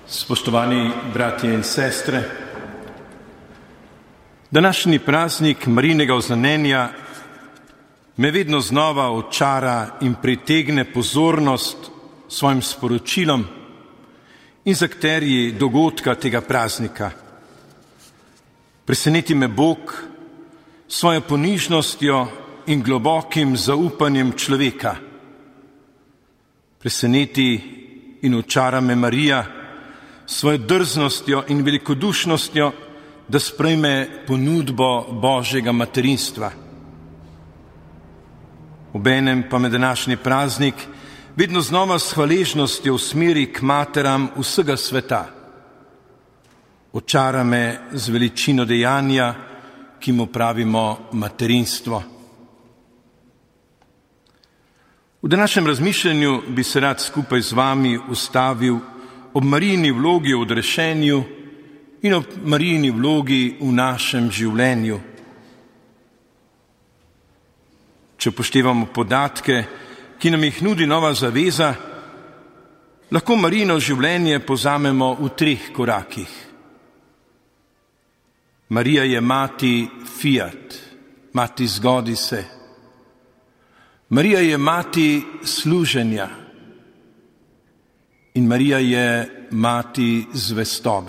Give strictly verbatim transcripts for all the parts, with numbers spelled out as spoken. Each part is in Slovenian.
Spoštovani bratje in sestre, današnji praznik Marijinega oznanjenja me vedno znova očara in pritegne pozornost svojim sporočilom in z akterji dogodka tega praznika. Preseneti me Bog s svojo ponižnostjo in globokim zaupanjem človeka. Preseneti in očara me Marija s svojo drznostjo in velikodušnostjo, da sprejme ponudbo Božjega materinstva. Obenem pa me današnji praznik vedno znova s hvaležnostjo usmeri k materam vsega sveta. Očara me z veličino dejanja, ki mu pravimo materinstvo. V današnjem razmišljanju bi se rad skupaj z vami ustavil ob Marijini vlogi v odrešenju in ob Marijini vlogi v našem življenju. Če upoštevamo podatke, ki nam jih nudi Nova zaveza, lahko Marijino življenje povzamemo v treh korakih. Marija je mati fiat, mati zgodi se. Marija je mati služenja. In Marija je mati zvestobe.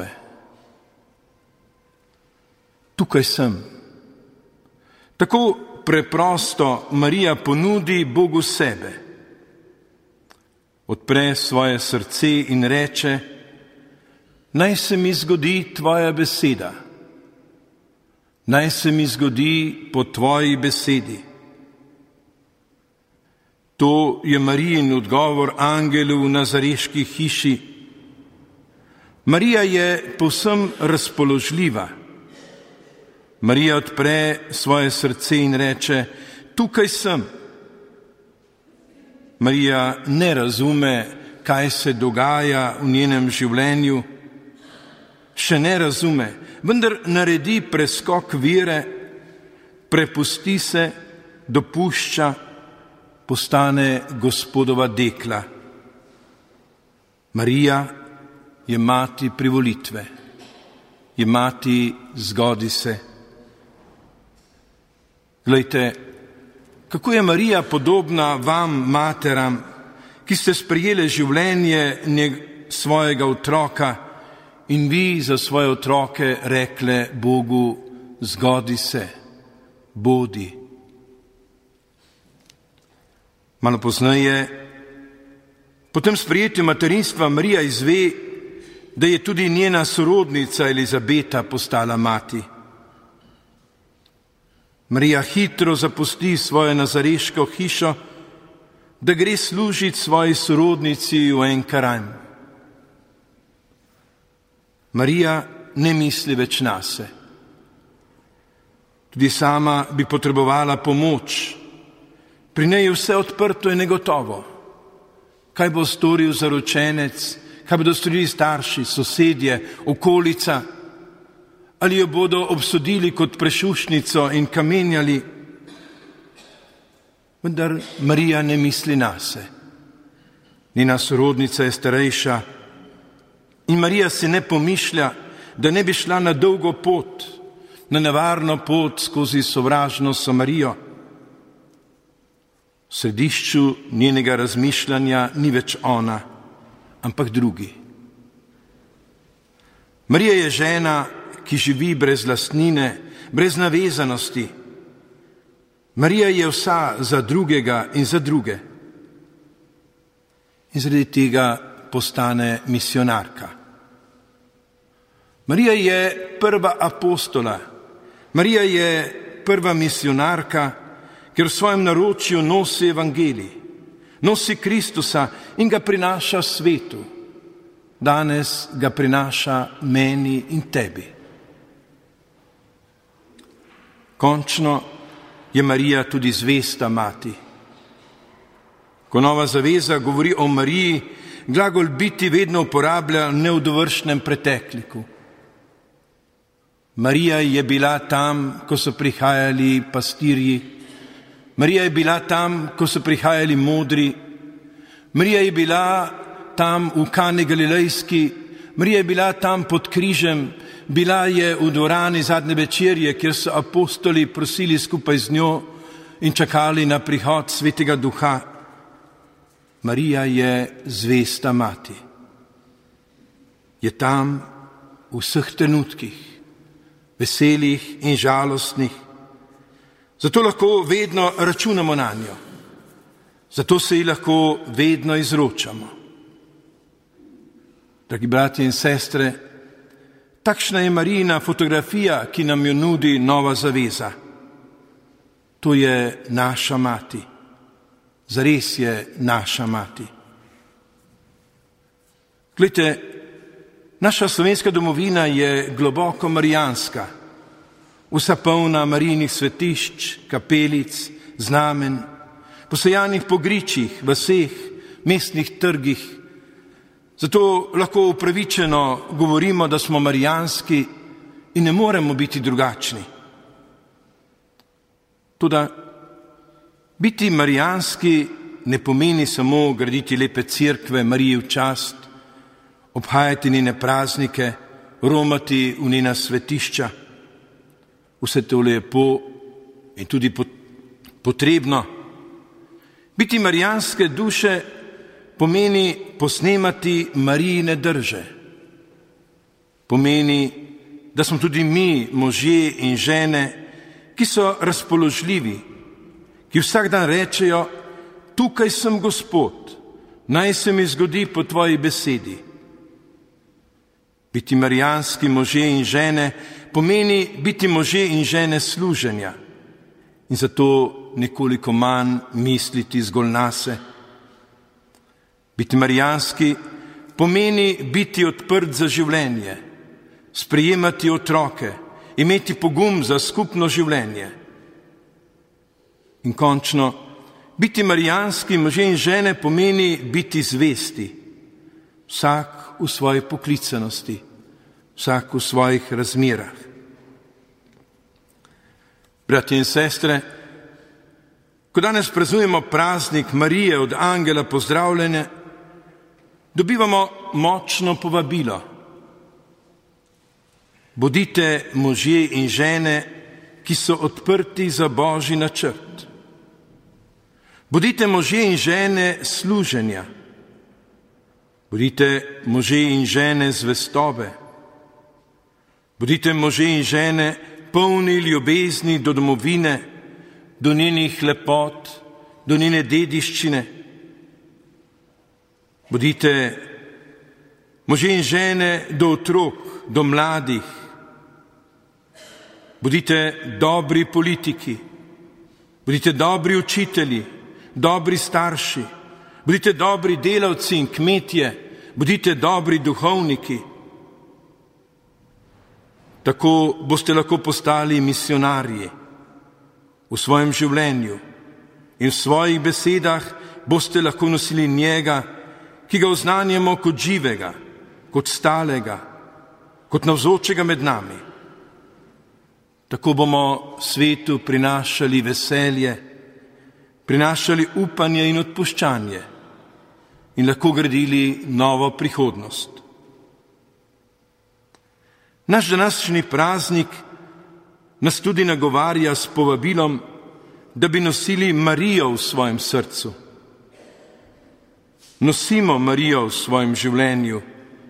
Tukaj sem. Tako preprosto Marija ponudi Bogu sebe. Odpre svoje srce in reče: naj se mi zgodi tvoja beseda. Naj se mi zgodi po tvoji besedi. To je Marijin odgovor angelu v nazareški hiši. Marija je povsem razpoložljiva. Marija odpre svoje srce in reče: tukaj sem. Marija ne razume, kaj se dogaja v njenem življenju. Še ne razume, vendar naredi preskok vere, prepusti se, dopušča, postane Gospodova dekla. Marija je mati privolitve, je mati zgodi se. Glejte, kako je Marija podobna vam, materam, ki ste sprejeli življenje svojega otroka in vi za svoje otroke rekle Bogu: zgodi se, bodi. Malo pozneje, po tem sprejetju materinstva, Marija izve, da je tudi njena sorodnica Elizabeta postala mati. Marija hitro zapusti svojo nazareško hišo, da gre služiti svoji sorodnici v en Karajm. Marija ne misli več nase. Tudi sama bi potrebovala pomoč. Pri njej je vse odprto in negotovo. Kaj bo storil zaročenec, kaj bodo storili starši, sosedje, okolica? Ali jo bodo obsodili kot prešušnico in kamenjali? Vendar Marija ne misli nase. Njena sorodnica je starejša in Marija si ne pomišlja, da ne bi šla na dolgo pot, na nevarno pot skozi sovražno Samarijo. V središču njenega razmišljanja ni več ona, ampak drugi. Marija je žena, ki živi brez lastnine, brez navezanosti. Marija je vsa za drugega in za druge. In zaradi tega postane misionarka. Marija je prva apostola. Marija je prva misionarka, ker v svojem naročju nosi evangelij, nosi Kristusa in ga prinaša svetu. Danes ga prinaša meni in tebi. Končno je Marija tudi zvesta mati. Ko Nova zaveza govori o Mariji, glagol biti vedno uporablja v nedovršnem pretekliku. Marija je bila tam, ko so prihajali pastirji. Marija je bila tam, ko so prihajali modri. Marija je bila tam v Kani Galilejski, Marija je bila tam pod križem, bila je v dvorani zadnje večerje, kjer so apostoli prosili skupaj z njo in čakali na prihod Svetega Duha. Marija je zvesta mati. Je tam v vseh trenutkih, veselih in žalostnih. Zato lahko vedno računamo na njo. Zato se ji lahko vedno izročamo. Dragi bratje in sestre, takšna je Marijina fotografija, ki nam jo nudi Nova zaveza. To je naša mati. Zares je naša mati. Glejte, naša slovenska domovina je globoko marijanska, vsa polna Marijinih svetišč, kapelic, znamen, posajanih po gričih, vaseh, mestnih trgih. Zato lahko upravičeno govorimo, da smo marijanski in ne moremo biti drugačni. Toda biti marijanski ne pomeni samo graditi lepe cerkve Mariji v čast, obhajati njene praznike, romati v njena svetišča. Vse to lepo in tudi potrebno. Biti marijanske duše pomeni posnemati Marijine drže. Pomeni, da smo tudi mi, možje in žene, ki so razpoložljivi, ki vsak dan rečejo, tukaj sem Gospod, naj se mi zgodi po tvoji besedi. Biti marijanski možje in žene pomeni biti možje in žene služenja in zato nekoliko manj misliti zgolj nase. Biti marijanski pomeni biti odprt za življenje, sprejemati otroke, imeti pogum za skupno življenje. In končno, biti marijanski možje in žene pomeni biti zvesti, vsak v svoji poklicanosti, vsak v svojih razmerah. Bratje in sestre, ko danes praznujemo praznik Marije od angela pozdravljene, dobivamo močno povabilo. Bodite možje in žene, ki so odprti za Božji načrt. Bodite možje in žene služenja. Bodite možje in žene zvestobe. Bodite možje in žene polni ljubezni do domovine, do njenih lepot, do njene dediščine. Bodite možje in žene do otrok, do mladih. Bodite dobri politiki, bodite dobri učitelji, dobri starši, bodite dobri delavci in kmetje, bodite dobri duhovniki. Tako boste lahko postali misionarji v svojem življenju in v svojih besedah boste lahko nosili njega, ki ga oznanjamo kot živega, kot stalega, kot navzočega med nami. Tako bomo svetu prinašali veselje, prinašali upanje in odpuščanje in lahko gradili novo prihodnost. Naš današnji praznik nas tudi nagovarja s povabilom, da bi nosili Marijo v svojem srcu. Nosimo Marijo v svojem življenju.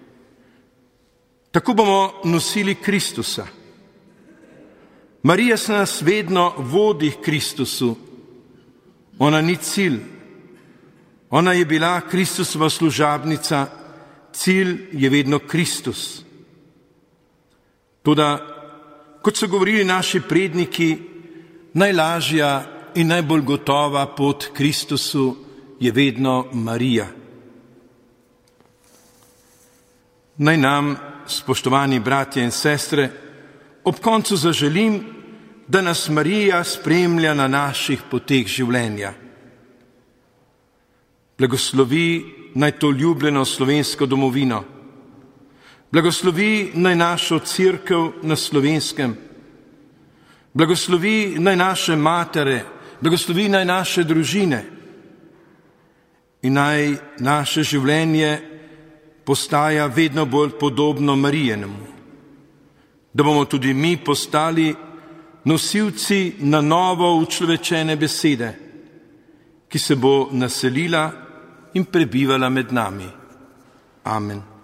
Tako bomo nosili Kristusa. Marija se nas vedno vodi k Kristusu. Ona ni cilj. Ona je bila Kristusova služabnica, cilj je vedno Kristus. Toda, kot so govorili naši predniki, najlažja in najbolj gotova pot k Kristusu je vedno Marija. Naj nam, spoštovani bratje in sestre, ob koncu zaželim, da nas Marija spremlja na naših poteh življenja. Blagoslovi naj to ljubljeno slovensko domovino. Blagoslovi naj našo cerkev na Slovenskem. Blagoslovi naj naše matere, blagoslovi naj naše družine in naj naše življenje postaja vedno bolj podobno Marijenemu, da bomo tudi mi postali nosilci na novo učlovečene besede, ki se bo naselila in prebivala med nami. Amen.